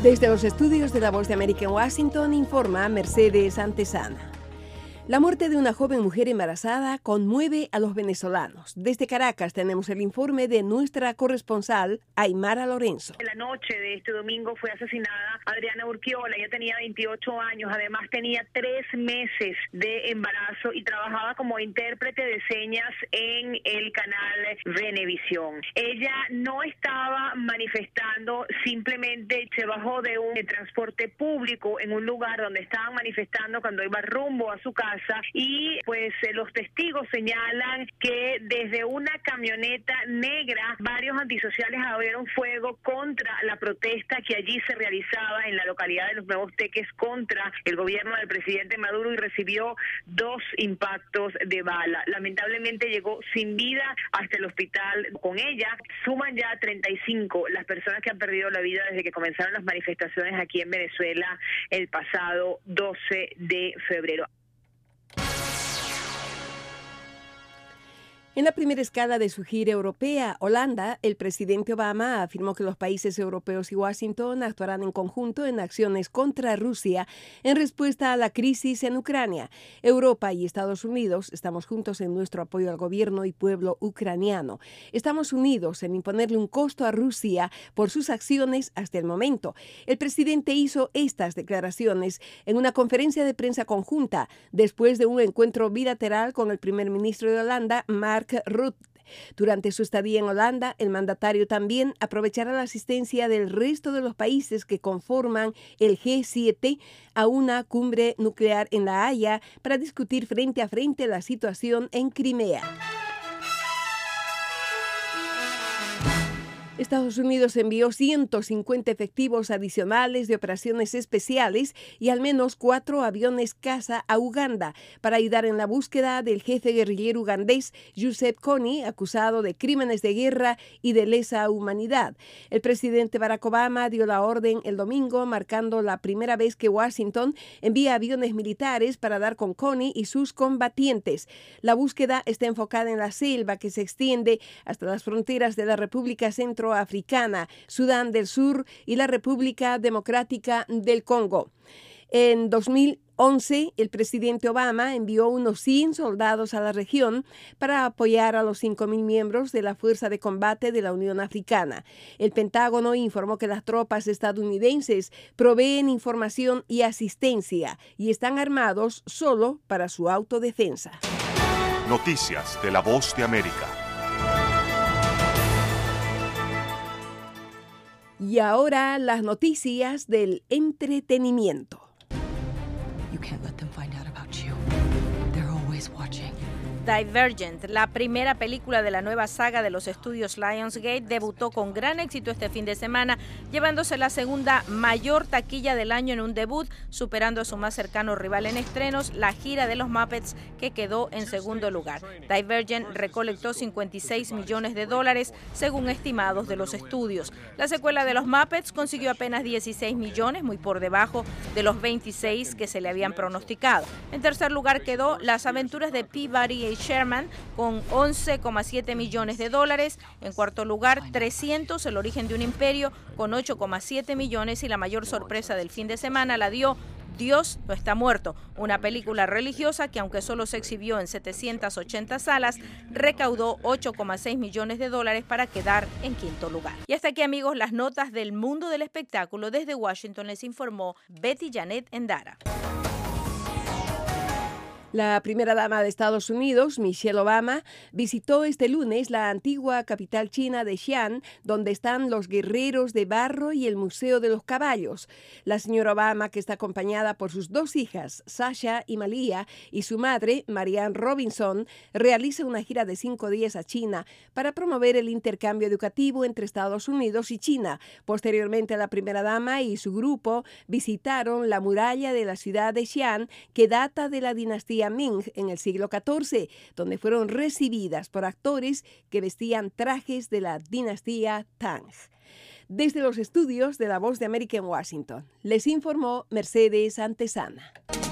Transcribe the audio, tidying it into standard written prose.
Desde los estudios de La Voz de América en Washington, informa Mercedes Antesana. La muerte de una joven mujer embarazada conmueve a los venezolanos. Desde Caracas tenemos el informe de nuestra corresponsal, Aymara Lorenzo. En la noche de este domingo fue asesinada Adriana Urquiola. Ella tenía 28 años, además tenía 3 meses de embarazo y trabajaba como intérprete de señas en el canal Venevisión. Ella no estaba manifestando, simplemente se bajó de un transporte público en un lugar donde estaban manifestando cuando iba rumbo a su casa. Y pues los testigos señalan que desde una camioneta negra varios antisociales abrieron fuego contra la protesta que allí se realizaba en la localidad de Los Nuevos Teques contra el gobierno del presidente Maduro y recibió 2 impactos de bala. Lamentablemente llegó sin vida hasta el hospital. Con ella suman ya 35 las personas que han perdido la vida desde que comenzaron las manifestaciones aquí en Venezuela el pasado 12 de febrero. En la primera escala de su gira europea, Holanda, el presidente Obama afirmó que los países europeos y Washington actuarán en conjunto en acciones contra Rusia en respuesta a la crisis en Ucrania. Europa y Estados Unidos estamos juntos en nuestro apoyo al gobierno y pueblo ucraniano. Estamos unidos en imponerle un costo a Rusia por sus acciones hasta el momento. El presidente hizo estas declaraciones en una conferencia de prensa conjunta después de un encuentro bilateral con el primer ministro de Holanda, Mark Rutte. Durante su estadía en Holanda, el mandatario también aprovechará la asistencia del resto de los países que conforman el G7 a una cumbre nuclear en La Haya para discutir frente a frente la situación en Crimea. Estados Unidos envió 150 efectivos adicionales de operaciones especiales y al menos 4 aviones caza a Uganda para ayudar en la búsqueda del jefe guerrillero ugandés Joseph Kony, acusado de crímenes de guerra y de lesa humanidad. El presidente Barack Obama dio la orden el domingo, marcando la primera vez que Washington envía aviones militares para dar con Kony y sus combatientes. La búsqueda está enfocada en la selva que se extiende hasta las fronteras de la República Centroafricana, Sudán del Sur y la República Democrática del Congo. En 2011, el presidente Obama envió unos 100 soldados a la región para apoyar a los 5.000 miembros de la Fuerza de Combate de la Unión Africana. El Pentágono informó que las tropas estadounidenses proveen información y asistencia y están armados solo para su autodefensa. Noticias de La Voz de América. Y ahora las noticias del entretenimiento. You can't let them find out about you. They're always watching. Divergent, la primera película de la nueva saga de los estudios Lionsgate, debutó con gran éxito este fin de semana, llevándose la segunda mayor taquilla del año en un debut, superando a su más cercano rival en estrenos, la gira de los Muppets, que quedó en segundo lugar. Divergent recolectó $56 millones, según estimados de los estudios. La secuela de los Muppets consiguió apenas 16 millones, muy por debajo de los 26 que se le habían pronosticado. En tercer lugar quedó Las aventuras de Peabody y Sherman con $11,7 millones. En cuarto lugar, 300, El origen de un imperio, con $8,7 millones, y la mayor sorpresa del fin de semana la dio Dios no está muerto, una película religiosa que, aunque solo se exhibió en 780 salas, recaudó $8,6 millones para quedar en quinto lugar. Y hasta aquí, amigos, las notas del mundo del espectáculo. Desde Washington les informó Betty Janet Endara. La primera dama de Estados Unidos, Michelle Obama, visitó este lunes la antigua capital china de Xi'an, donde están los guerreros de barro y el Museo de los Caballos. La señora Obama, que está acompañada por sus 2 hijas, Sasha y Malia, y su madre, Marianne Robinson, realiza una gira de 5 días a China para promover el intercambio educativo entre Estados Unidos y China. Posteriormente, la primera dama y su grupo visitaron la muralla de la ciudad de Xi'an, que data de la dinastía Ming en el siglo XIV, donde fueron recibidas por actores que vestían trajes de la dinastía Tang. Desde los estudios de La Voz de América en Washington, les informó Mercedes Antesana.